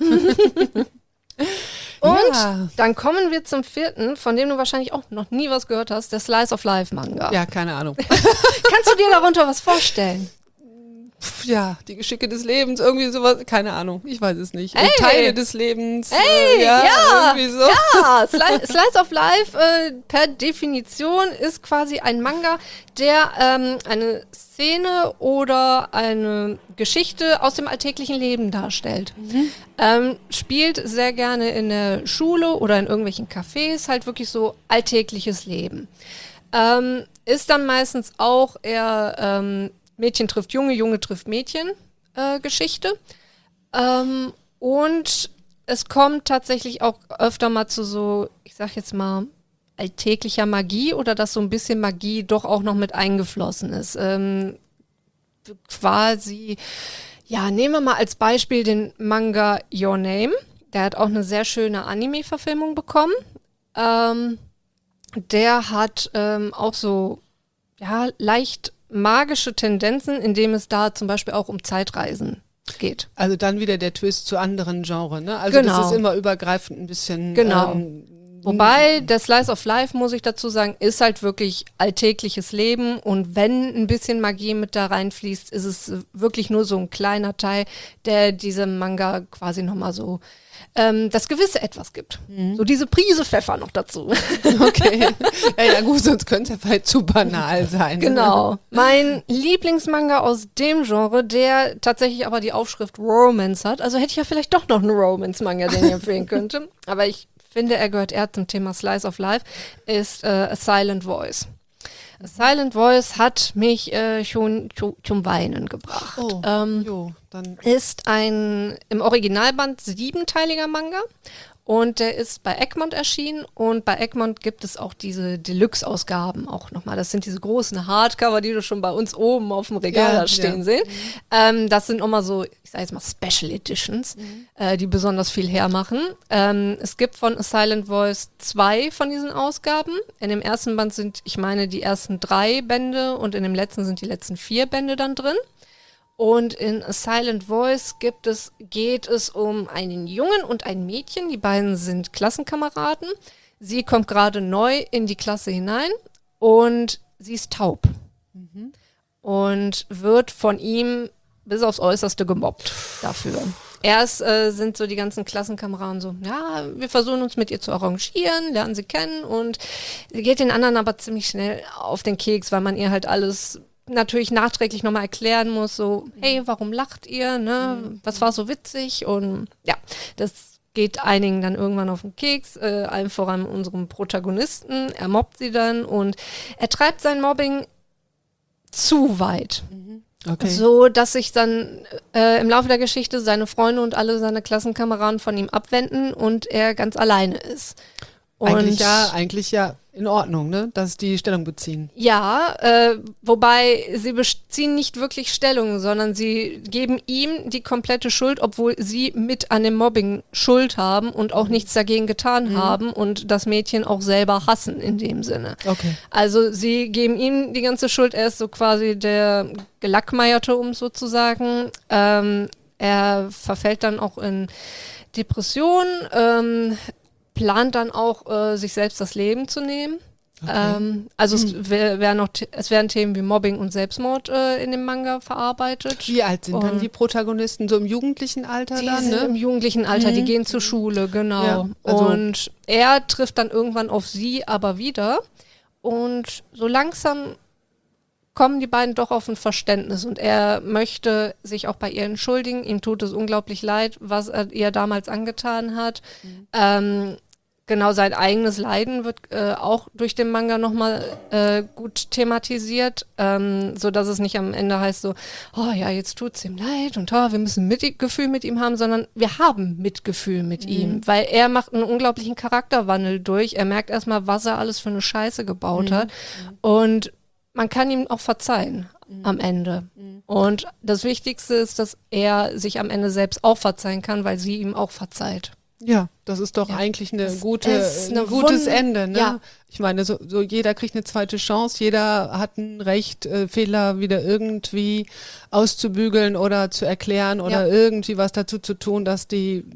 Und dann kommen wir zum 4., von dem du wahrscheinlich auch noch nie was gehört hast, der Slice of Life Manga. Ja, keine Ahnung. Kannst du dir darunter was vorstellen? Ja, die Geschicke des Lebens, irgendwie sowas, keine Ahnung, ich weiß es nicht. Hey. Teile des Lebens, irgendwie so. Ja, Slice of Life per Definition ist quasi ein Manga, der eine Szene oder eine Geschichte aus dem alltäglichen Leben darstellt. Spielt sehr gerne in der Schule oder in irgendwelchen Cafés, halt wirklich so alltägliches Leben. Ist dann meistens auch eher Mädchen trifft Junge, Junge trifft Mädchen Geschichte. Und es kommt tatsächlich auch öfter mal zu so, ich sag jetzt mal, alltäglicher Magie oder dass so ein bisschen Magie doch auch noch mit eingeflossen ist. Quasi, ja, nehmen wir mal als Beispiel den Manga Your Name. Der hat auch eine sehr schöne Anime-Verfilmung bekommen. Der hat auch so, ja, leicht magische Tendenzen, indem es da zum Beispiel auch um Zeitreisen geht. Also dann wieder der Twist zu anderen Genres, ne? Also genau. Das ist immer übergreifend ein bisschen. Genau. Wobei der Slice of Life, muss ich dazu sagen, ist halt wirklich alltägliches Leben und wenn ein bisschen Magie mit da reinfließt, ist es wirklich nur so ein kleiner Teil, der diesem Manga quasi nochmal so das gewisse Etwas gibt. So diese Prise Pfeffer noch dazu. Okay. Ja, gut, sonst könnte es ja vielleicht zu banal sein. Genau. Mein Lieblingsmanga aus dem Genre, der tatsächlich aber die Aufschrift Romance hat, also hätte ich ja vielleicht doch noch einen Romance-Manga, den ich empfehlen könnte, aber ich finde, er gehört eher zum Thema Slice of Life, ist A Silent Voice. A Silent Voice hat mich schon zum Weinen gebracht. Oh, dann ist ein im Originalband 7-teiliger Manga und der ist bei Egmont erschienen und bei Egmont gibt es auch diese Deluxe-Ausgaben auch nochmal. Das sind diese großen Hardcover, die du schon bei uns oben auf dem Regal da stehen sehen. Das sind nochmal so, ich sage jetzt mal Special Editions, die besonders viel hermachen. Es gibt von A Silent Voice 2 von diesen Ausgaben. In dem ersten Band sind, ich meine, die ersten 3 Bände und in dem letzten sind die letzten 4 Bände dann drin. Und in A Silent Voice geht es um einen Jungen und ein Mädchen. Die beiden sind Klassenkameraden. Sie kommt gerade neu in die Klasse hinein und sie ist taub. Und wird von ihm bis aufs Äußerste gemobbt dafür. Erst sind so die ganzen Klassenkameraden so, ja, wir versuchen uns mit ihr zu arrangieren, lernen sie kennen und sie geht den anderen aber ziemlich schnell auf den Keks, weil man ihr halt alles natürlich nachträglich nochmal erklären muss, so, hey, warum lacht ihr, ne? Was war so witzig? Und ja, das geht einigen dann irgendwann auf den Keks, allen voran unserem Protagonisten. Er mobbt sie dann und er treibt sein Mobbing zu weit. Okay. So, dass sich dann im Laufe der Geschichte seine Freunde und alle seine Klassenkameraden von ihm abwenden und er ganz alleine ist. Und Eigentlich ja in Ordnung, ne? Dass die Stellung beziehen. ja, wobei sie beziehen nicht wirklich Stellung, sondern sie geben ihm die komplette Schuld, obwohl sie mit an dem Mobbing Schuld haben und auch nichts dagegen getan haben und das Mädchen auch selber hassen in dem Sinne. Okay. Also sie geben ihm die ganze Schuld, er ist so quasi der Gelackmeierte, um es so zu sagen. Er verfällt dann auch in Depressionen, plant dann auch, sich selbst das Leben zu nehmen. Okay. Also es werden Themen wie Mobbing und Selbstmord in dem Manga verarbeitet. Wie alt sind dann die Protagonisten? So im jugendlichen Alter Die dann, sind ne? im jugendlichen Alter, die gehen zur Schule, genau. Ja, also und er trifft dann irgendwann auf sie aber wieder. Und so langsam kommen die beiden doch auf ein Verständnis und er möchte sich auch bei ihr entschuldigen. Ihm tut es unglaublich leid, was er ihr damals angetan hat. Genau, sein eigenes Leiden wird auch durch den Manga nochmal gut thematisiert, so dass es nicht am Ende heißt so, oh ja, jetzt tut's ihm leid und wir müssen Mitgefühl mit ihm haben, sondern wir haben Mitgefühl mit ihm, weil er macht einen unglaublichen Charakterwandel durch. Er merkt erstmal, was er alles für eine Scheiße gebaut hat und man kann ihm auch verzeihen am Ende. Und das Wichtigste ist, dass er sich am Ende selbst auch verzeihen kann, weil sie ihm auch verzeiht. Ja, das ist doch eigentlich ein ist gutes Ende. Ne? Ja. Ich meine, so jeder kriegt eine zweite Chance, jeder hat ein Recht, Fehler wieder irgendwie auszubügeln oder zu erklären oder irgendwie was dazu zu tun, dass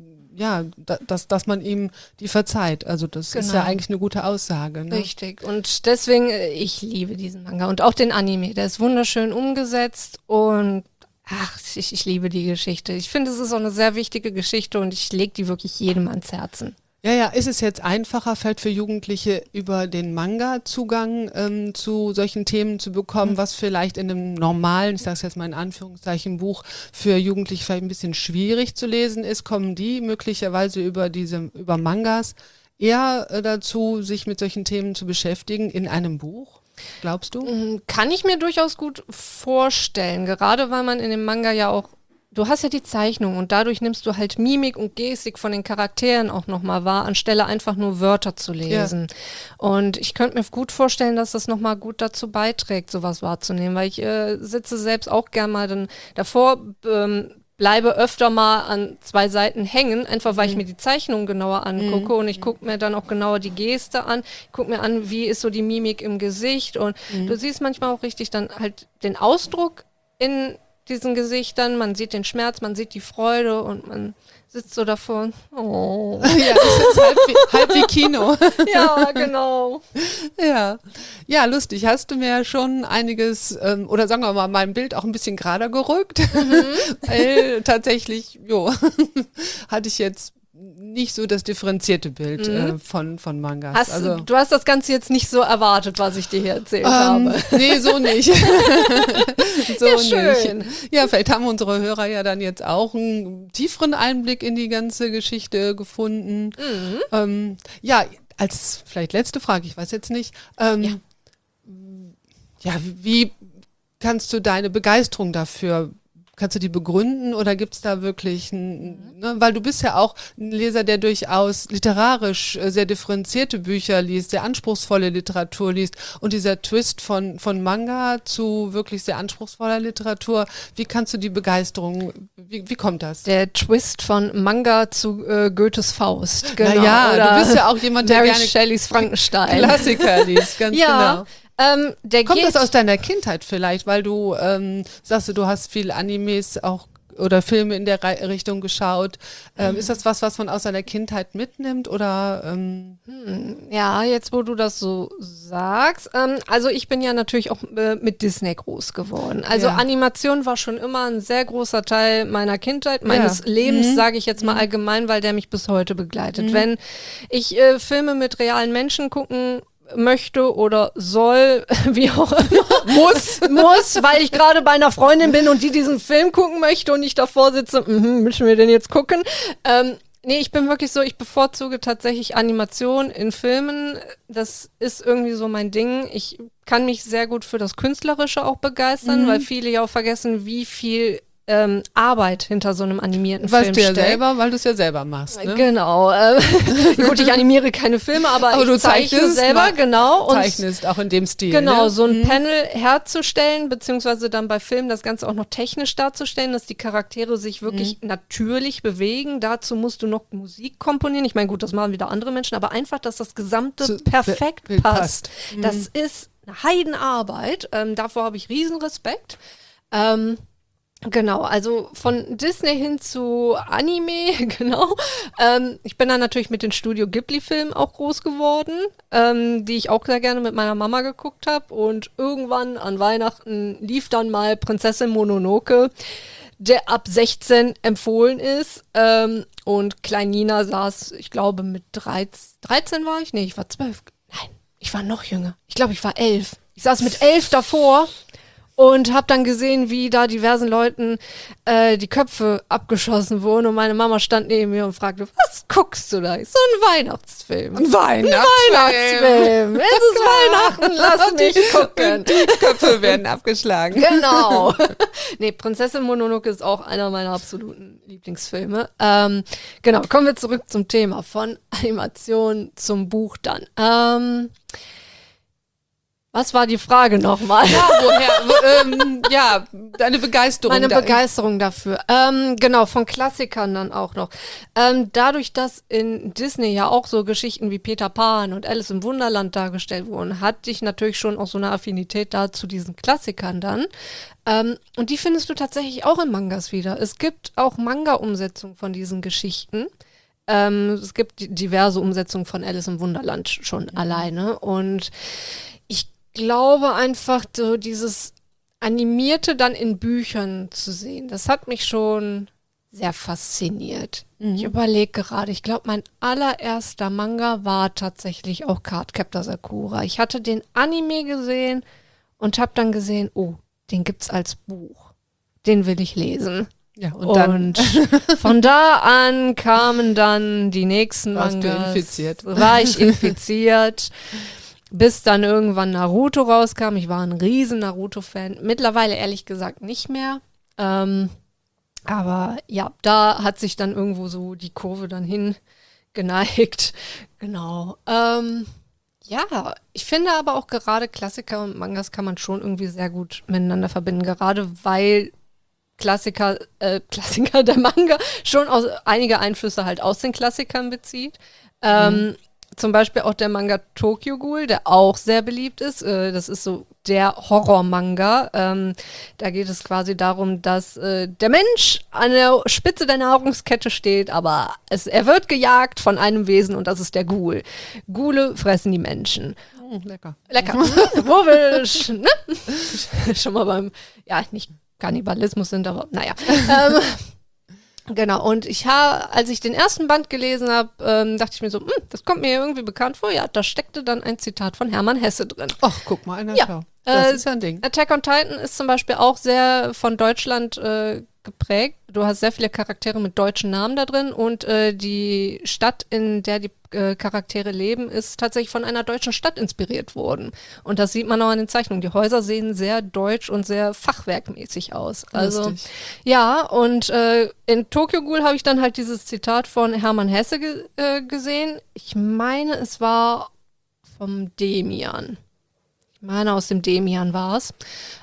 dass man ihm die verzeiht. Also das ist ja eigentlich eine gute Aussage. Ne? Richtig. Und deswegen, ich liebe diesen Manga und auch den Anime. Der ist wunderschön umgesetzt und ich liebe die Geschichte. Ich finde, es ist auch eine sehr wichtige Geschichte und ich lege die wirklich jedem ans Herzen. Ja, ist es jetzt einfacher, vielleicht für Jugendliche über den Manga Zugang zu solchen Themen zu bekommen, was vielleicht in einem normalen, ich sage es jetzt mal in Anführungszeichen, Buch für Jugendliche vielleicht ein bisschen schwierig zu lesen ist? Kommen die möglicherweise über Mangas eher dazu, sich mit solchen Themen zu beschäftigen in einem Buch? Glaubst du? Kann ich mir durchaus gut vorstellen, gerade weil man in dem Manga ja auch, du hast ja die Zeichnung und dadurch nimmst du halt Mimik und Gestik von den Charakteren auch nochmal wahr, anstelle einfach nur Wörter zu lesen. Ja. Und ich könnte mir gut vorstellen, dass das nochmal gut dazu beiträgt, sowas wahrzunehmen, weil ich sitze selbst auch gern mal dann davor, bleibe öfter mal an 2 Seiten hängen, einfach weil ich mir die Zeichnung genauer angucke und ich gucke mir dann auch genauer die Geste an, ich gucke mir an, wie ist so die Mimik im Gesicht und du siehst manchmal auch richtig dann halt den Ausdruck in diesen Gesichtern, man sieht den Schmerz, man sieht die Freude und man sitzt so davor. Oh. Ja, das ist halb wie Kino. Ja, genau. Ja, lustig. Hast du mir schon einiges, oder sagen wir mal, mein Bild auch ein bisschen gerader gerückt? Weil tatsächlich, hatte ich jetzt nicht so das differenzierte Bild von Mangas. Du hast das Ganze jetzt nicht so erwartet, was ich dir hier erzählt habe. Nee, so nicht. Schön. Nicht. Ja, vielleicht haben unsere Hörer ja dann jetzt auch einen tieferen Einblick in die ganze Geschichte gefunden. Als vielleicht letzte Frage, ich weiß jetzt nicht, wie kannst du deine Begeisterung dafür, kannst du die begründen oder gibt es da wirklich, weil du bist ja auch ein Leser, der durchaus literarisch sehr differenzierte Bücher liest, sehr anspruchsvolle Literatur liest und dieser Twist von Manga zu wirklich sehr anspruchsvoller Literatur, wie kannst du die Begeisterung, wie kommt das? Der Twist von Manga zu Goethes Faust, genau. Naja, oder du bist ja auch jemand, der Mary gerne Shelleys Frankenstein. Klassiker liest, ganz genau. Kommt das aus deiner Kindheit vielleicht, weil du sagst, du hast viel Animes auch oder Filme in der Richtung geschaut. Ist das was man aus deiner Kindheit mitnimmt oder? Ja, jetzt wo du das so sagst. Also ich bin ja natürlich auch mit Disney groß geworden. Also Animation war schon immer ein sehr großer Teil meiner Kindheit, meines Lebens, sage ich jetzt mal allgemein, weil der mich bis heute begleitet. Wenn ich Filme mit realen Menschen gucken möchte oder soll, wie auch immer. Muss, weil ich gerade bei einer Freundin bin und die diesen Film gucken möchte und ich davor sitze, müssen wir den jetzt gucken? Nee, ich bin wirklich so, ich bevorzuge tatsächlich Animation in Filmen. Das ist irgendwie so mein Ding. Ich kann mich sehr gut für das Künstlerische auch begeistern, weil viele ja auch vergessen, wie viel Arbeit hinter so einem animierten Film Weißt du ja steckt. selber, weil du es ja selber machst, ne? Genau. Gut, ich animiere keine Filme, aber du ich zeichne zeichnest, selber, genau. Und zeichnest auch in dem Stil, genau, ne? so ein Panel herzustellen, beziehungsweise dann bei Filmen das Ganze auch noch technisch darzustellen, dass die Charaktere sich wirklich natürlich bewegen. Dazu musst du noch Musik komponieren. Ich meine, gut, das machen wieder andere Menschen, aber einfach, dass das Gesamte perfekt Bild passt. Das ist eine Heidenarbeit. Davor habe ich riesen Respekt. Genau, also von Disney hin zu Anime, genau. Ich bin dann natürlich mit den Studio Ghibli-Filmen auch groß geworden, die ich auch sehr gerne mit meiner Mama geguckt habe. Und irgendwann an Weihnachten lief dann mal Prinzessin Mononoke, der ab 16 empfohlen ist. Und Klein Nina saß, ich glaube mit 13 war ich? Nee, ich war 12. Nein, ich war noch jünger. Ich glaube, ich war 11. Ich saß mit 11 davor. Und habe dann gesehen, wie da diversen Leuten die Köpfe abgeschossen wurden. Und meine Mama stand neben mir und fragte, was guckst du da? Ich so, ein Weihnachtsfilm. Ein Weihnachtsfilm. Es ist Weihnachten, lass mich gucken. Die Köpfe werden abgeschlagen. Genau. Nee, Prinzessin Mononoke ist auch einer meiner absoluten Lieblingsfilme. Genau, kommen wir zurück zum Thema. Von Animation zum Buch dann. Was war die Frage nochmal? Ja, woher? Deine Begeisterung. Meine Begeisterung dafür. Genau, von Klassikern dann auch noch. Dadurch, dass in Disney ja auch so Geschichten wie Peter Pan und Alice im Wunderland dargestellt wurden, hatte ich natürlich schon auch so eine Affinität da zu diesen Klassikern dann. Und die findest du tatsächlich auch in Mangas wieder. Es gibt auch Manga-Umsetzungen von diesen Geschichten. Es gibt diverse Umsetzungen von Alice im Wunderland schon alleine. Und ich glaube einfach, so dieses Animierte dann in Büchern zu sehen, das hat mich schon sehr fasziniert. Ich überlege gerade, ich glaube, mein allererster Manga war tatsächlich auch Cardcaptor Sakura. Ich hatte den Anime gesehen und habe dann gesehen, oh, den gibt's als Buch. Den will ich lesen. Ja, und dann von da an kamen dann die nächsten warst Mangas. du infiziert. War ich infiziert. Bis dann irgendwann Naruto rauskam. Ich war ein riesen Naruto-Fan. Mittlerweile ehrlich gesagt nicht mehr. Aber ja, da hat sich dann irgendwo so die Kurve dann hingeneigt. Genau. Ja, ich finde aber auch gerade Klassiker und Mangas kann man schon irgendwie sehr gut miteinander verbinden. Gerade weil Klassiker der Manga schon einige Einflüsse halt aus den Klassikern bezieht. Zum Beispiel auch der Manga Tokyo Ghoul, der auch sehr beliebt ist. Das ist so der Horror-Manga. Da geht es quasi darum, dass der Mensch an der Spitze der Nahrungskette steht, aber er wird gejagt von einem Wesen und das ist der Ghoul. Ghule fressen die Menschen. Lecker. Lecker. Wo wir schon mal beim, ja, nicht Kannibalismus sind, aber naja. Genau, und als ich den ersten Band gelesen habe, dachte ich mir so, das kommt mir irgendwie bekannt vor. Ja, da steckte dann ein Zitat von Hermann Hesse drin. Ach, guck mal, einer Ja, Schau. Das ist ja ein Ding. Attack on Titan ist zum Beispiel auch sehr von Deutschland geprägt. Du hast sehr viele Charaktere mit deutschen Namen da drin und die Stadt, in der die Charaktere leben, ist tatsächlich von einer deutschen Stadt inspiriert worden. Und das sieht man auch an den Zeichnungen. Die Häuser sehen sehr deutsch und sehr fachwerkmäßig aus. Also Lustig. ja, und in Tokyo Ghoul habe ich dann halt dieses Zitat von Hermann Hesse gesehen. Ich meine, es war vom Demian. Ich meine, aus dem Demian war es.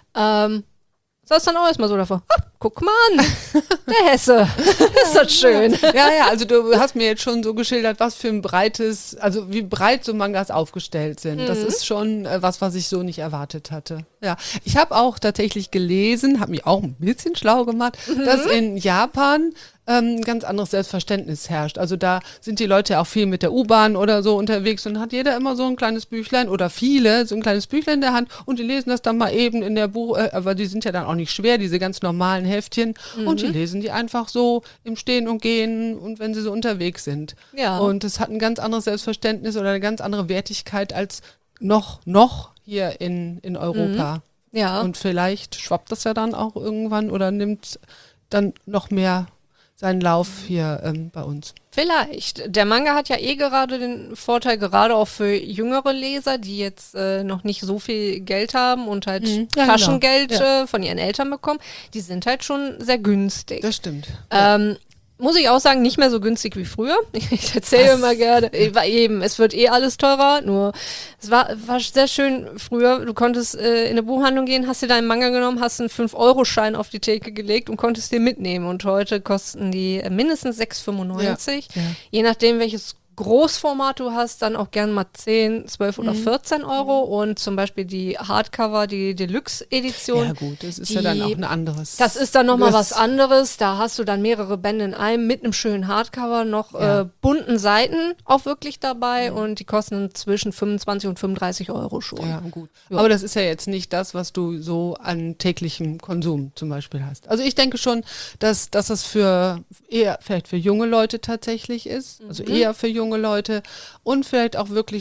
Saß dann auch erstmal so davor. Guck mal an, der Hesse. Ist das schön. Ja, also du hast mir jetzt schon so geschildert, was für ein breites, also wie breit so Mangas aufgestellt sind. Das ist schon was ich so nicht erwartet hatte. Ja, ich habe auch tatsächlich gelesen, habe mich auch ein bisschen schlau gemacht, dass in Japan ganz anderes Selbstverständnis herrscht. Also da sind die Leute ja auch viel mit der U-Bahn oder so unterwegs und hat jeder immer so ein kleines Büchlein oder viele so ein kleines Büchlein in der Hand und die lesen das dann mal eben in der aber die sind ja dann auch nicht schwer, diese ganz normalen Heftchen und die lesen die einfach so im Stehen und Gehen und wenn sie so unterwegs sind. Ja. Und es hat ein ganz anderes Selbstverständnis oder eine ganz andere Wertigkeit als noch hier in Europa. Ja. Und vielleicht schwappt das ja dann auch irgendwann oder nimmt dann noch mehr seinen Lauf hier bei uns. Vielleicht. Der Manga hat ja gerade den Vorteil, gerade auch für jüngere Leser, die jetzt noch nicht so viel Geld haben und halt Ja, Taschengeld genau. von ihren Eltern bekommen, die sind halt schon sehr günstig. Das stimmt. Muss ich auch sagen, nicht mehr so günstig wie früher. Ich erzähle immer gerne, es wird alles teurer, nur es war sehr schön früher. Du konntest in eine Buchhandlung gehen, hast dir deinen Manga genommen, hast einen 5-Euro-Schein auf die Theke gelegt und konntest den mitnehmen. Und heute kosten die mindestens 6,95. Ja. Je nachdem, welches Großformat du hast, dann auch gern mal 10, 12 oder 14 Euro. Und zum Beispiel die Hardcover, die Deluxe-Edition. Ja gut, das ist ja dann auch ein anderes. Das ist dann nochmal was anderes. Da hast du dann mehrere Bände in einem mit einem schönen Hardcover, noch bunten Seiten auch wirklich dabei und die kosten zwischen 25 und 35 Euro schon. Ja, gut. Ja. Aber das ist ja jetzt nicht das, was du so an täglichem Konsum zum Beispiel hast. Also ich denke schon, dass das eher vielleicht für junge Leute tatsächlich ist. Also eher für junge Leute und vielleicht auch wirklich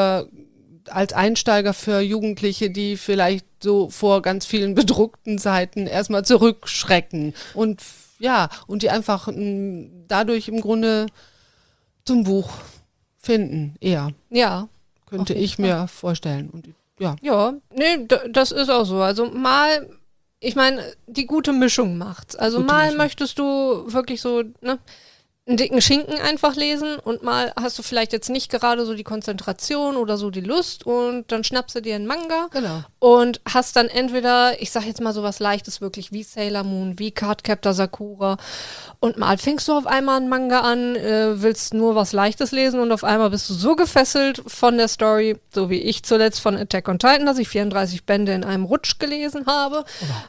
als Einsteiger für Jugendliche, die vielleicht so vor ganz vielen bedruckten Seiten erstmal zurückschrecken und die einfach dadurch im Grunde zum Buch finden, eher. Ja. Könnte ich mir vorstellen. Und ja. Ja, nee, das ist auch so. Also mal, ich meine, die gute Mischung macht's. Also möchtest du wirklich so, ne, einen dicken Schinken einfach lesen und mal hast du vielleicht jetzt nicht gerade so die Konzentration oder so die Lust und dann schnappst du dir einen Manga und hast dann entweder, ich sag jetzt mal so was Leichtes wirklich wie Sailor Moon, wie Cardcaptor Sakura und mal fängst du auf einmal einen Manga an, willst nur was Leichtes lesen und auf einmal bist du so gefesselt von der Story, so wie ich zuletzt von Attack on Titan, dass ich 34 Bände in einem Rutsch gelesen habe.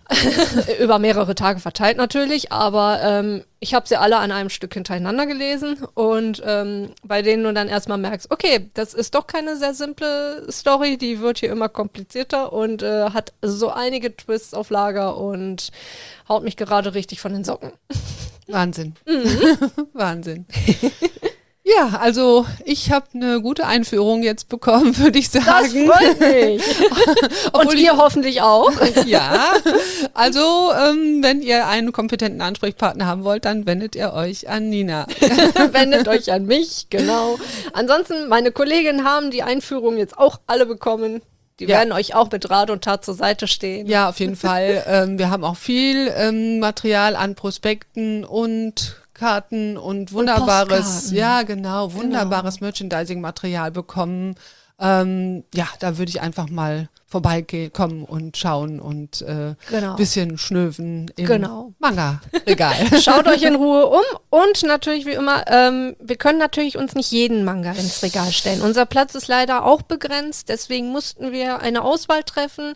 Über mehrere Tage verteilt natürlich, aber ich habe sie alle an einem Stück hintereinander gelesen und bei denen du dann erstmal merkst, okay, das ist doch keine sehr simple Story, die wird hier immer komplizierter und hat so einige Twists auf Lager und haut mich gerade richtig von den Socken. Wahnsinn. Wahnsinn. Ja, also ich habe eine gute Einführung jetzt bekommen, würde ich sagen. Das freut mich. Und ihr hoffentlich auch. Ja, also wenn ihr einen kompetenten Ansprechpartner haben wollt, dann wendet ihr euch an Nina. Wendet euch an mich, genau. Ansonsten, meine Kolleginnen haben die Einführung jetzt auch alle bekommen. Die werden euch auch mit Rat und Tat zur Seite stehen. Ja, auf jeden Fall. Wir haben auch viel Material an Prospekten und Karten und wunderbares, wunderbares Merchandising-Material bekommen. Da würde ich einfach mal vorbeikommen und schauen und bisschen schnöven im Manga-Regal. Schaut euch in Ruhe um und natürlich wie immer, wir können natürlich uns nicht jeden Manga ins Regal stellen. Unser Platz ist leider auch begrenzt, deswegen mussten wir eine Auswahl treffen.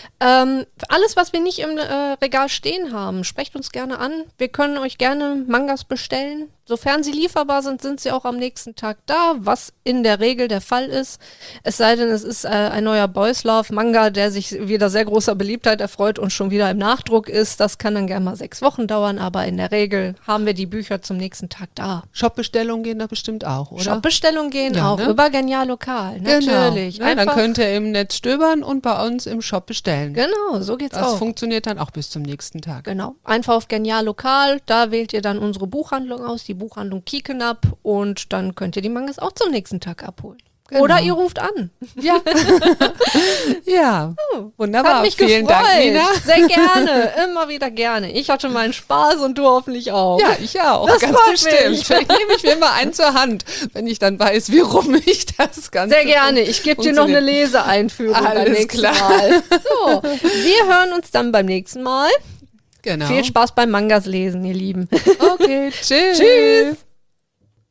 Alles, was wir nicht im Regal stehen haben, sprecht uns gerne an. Wir können euch gerne Mangas bestellen. Sofern sie lieferbar sind, sind sie auch am nächsten Tag da, was in der Regel der Fall ist. Es sei denn, es ist ein neuer Boys Love Manga, der sich wieder sehr großer Beliebtheit erfreut und schon wieder im Nachdruck ist. Das kann dann gerne mal 6 Wochen dauern, aber in der Regel haben wir die Bücher zum nächsten Tag da. Shopbestellungen gehen da bestimmt auch, oder? Shopbestellungen gehen auch, über Genial Lokal, natürlich. Genau. Dann könnt ihr im Netz stöbern und bei uns im Shop bestellen. Genau, so geht's auch. Das funktioniert dann auch bis zum nächsten Tag. Genau, einfach auf Genial Lokal, da wählt ihr dann unsere Buchhandlung aus, die Buchhandlung Kiekenab und dann könnt ihr die Mangas auch zum nächsten Tag abholen. Genau. Oder ihr ruft an. Ja. Ja, wunderbar. Hat mich Vielen gefreut. Dank, Nina. Sehr gerne, immer wieder gerne. Ich hatte meinen Spaß und du hoffentlich auch. Ja, ich auch. Das ganz freut bestimmt. mich. Vielleicht nehme ich mir mal einen zur Hand, wenn ich dann weiß, wie rum ich das Ganze. Sehr gerne. Ich gebe dir noch eine Leseeinführung beim Alles nächsten klar. Mal. So, wir hören uns dann beim nächsten Mal. Genau. Viel Spaß beim Mangas lesen, ihr Lieben. Okay, tschüss. Tschüss.